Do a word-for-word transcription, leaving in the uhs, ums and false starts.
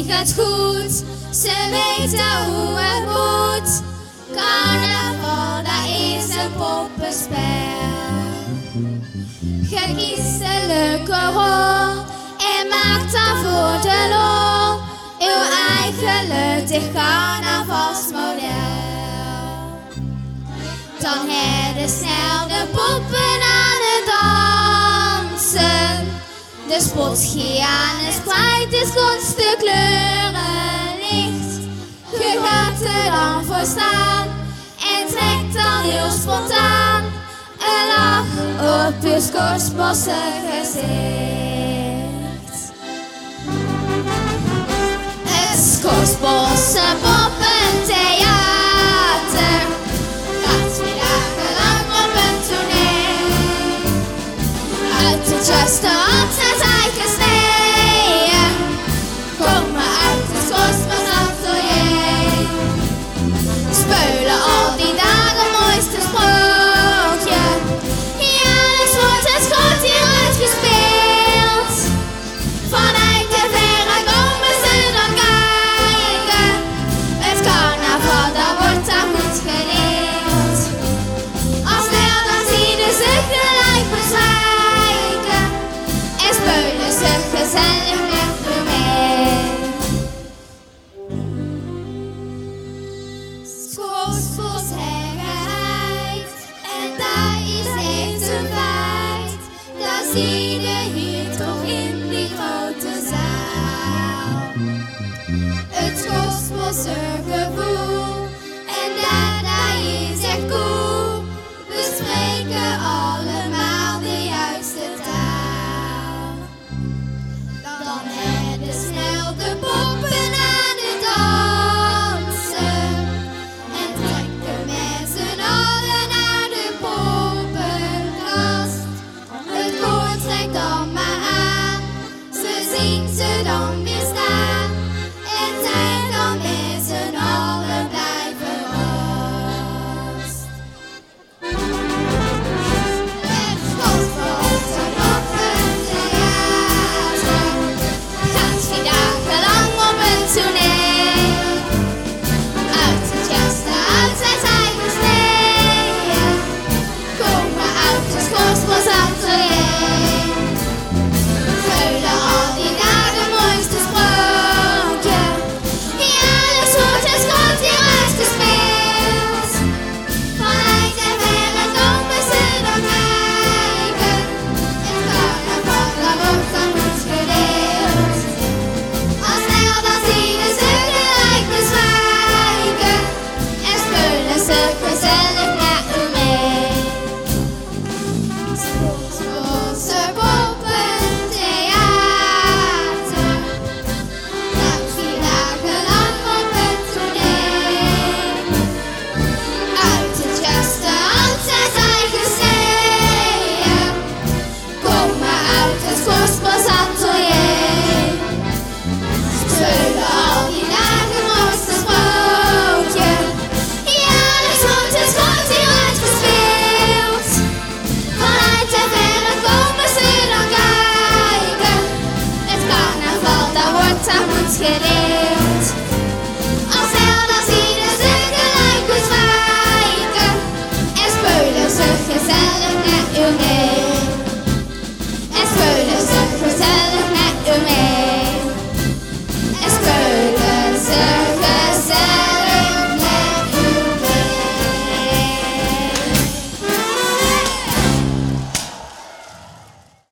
het goed, ze weten hoe het moet. Carnaval, dat is een poppenspel. Je kiest een leuke rol en maakt dan voor de lol uw eigen luchtig carnavalsmodel. Dan hebben snel de poppen aan het dansen. De spotgianen spreidt het schoonste kleurenlicht. Je gaat er dan voor staan en trekt dan heel spontaan een lach op je scoresbosse gezicht. Het Scoresbosse poppentheater gaat twee dagen lang op een tournee. Uit het juiste hand en eigen sneeën komen uit het Scoresbosse atelier. Speulen al die dagen mooiste sprookje. Ja, dus wordt het goed hier uitgespeeld. Vanuit de verre komen ze dan kijken. Het carnaval, dat wordt daar goed geleerd. Als snel dan zien ze gelijk bezwijken. En speulen ze gezellig met u mee. Scoresbosse herheid, en daar is echt een feit. Dat zie je hier toch in die grote zaal. Het Scoresbosse gevoel.